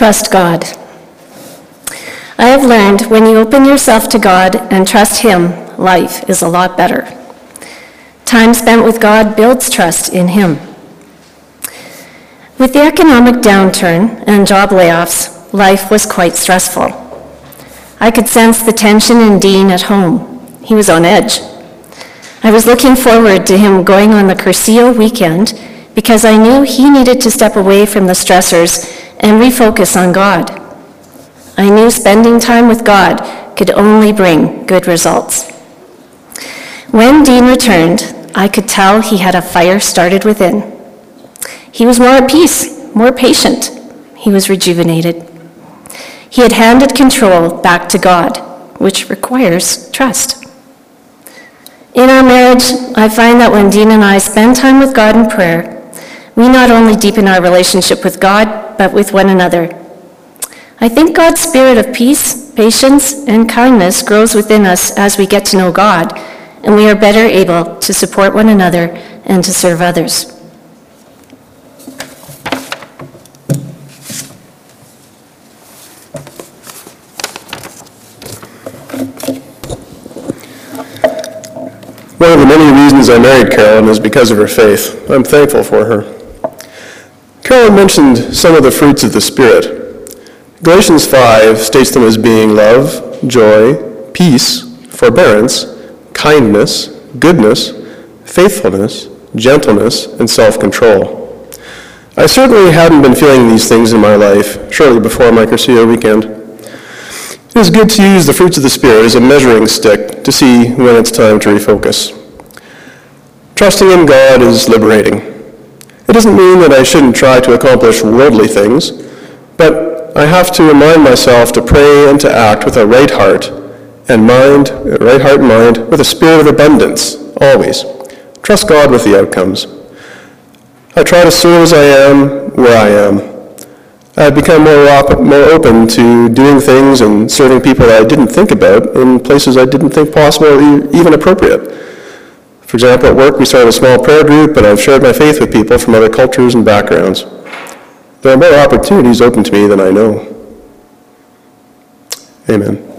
Trust God. I have learned when you open yourself to God and trust Him, life is a lot better. Time spent with God builds trust in Him. With the economic downturn and job layoffs, life was quite stressful. I could sense the tension in Dean at home. He was on edge. I was looking forward to him going on the Cursillo weekend because I knew he needed to step away from the stressors and refocus on God. I knew spending time with God could only bring good results. When Dean returned, I could tell he had a fire started within. He was more at peace, more patient. He was rejuvenated. He had handed control back to God, which requires trust. In our marriage, I find that when Dean and I spend time with God in prayer, we not only deepen our relationship with God, but with one another. I think God's spirit of peace, patience, and kindness grows within us as we get to know God, and we are better able to support one another and to serve others. One of the many reasons I married Carolyn is because of her faith. I'm thankful for her. Carolyn mentioned some of the fruits of the Spirit. Galatians 5 states them as being love, joy, peace, forbearance, kindness, goodness, faithfulness, gentleness, and self-control. I certainly hadn't been feeling these things in my life shortly before my Cursillo weekend. It is good to use the fruits of the Spirit as a measuring stick to see when it's time to refocus. Trusting in God is liberating. It doesn't mean that I shouldn't try to accomplish worldly things, but I have to remind myself to pray and to act with a right heart and mind, with a spirit of abundance, always. Trust God with the outcomes. I try to serve as I am, where I am. I've become more open to doing things and serving people that I didn't think about in places I didn't think possible or even appropriate. For example, at work we started a small prayer group, and I've shared my faith with people from other cultures and backgrounds. There are more opportunities open to me than I know. Amen.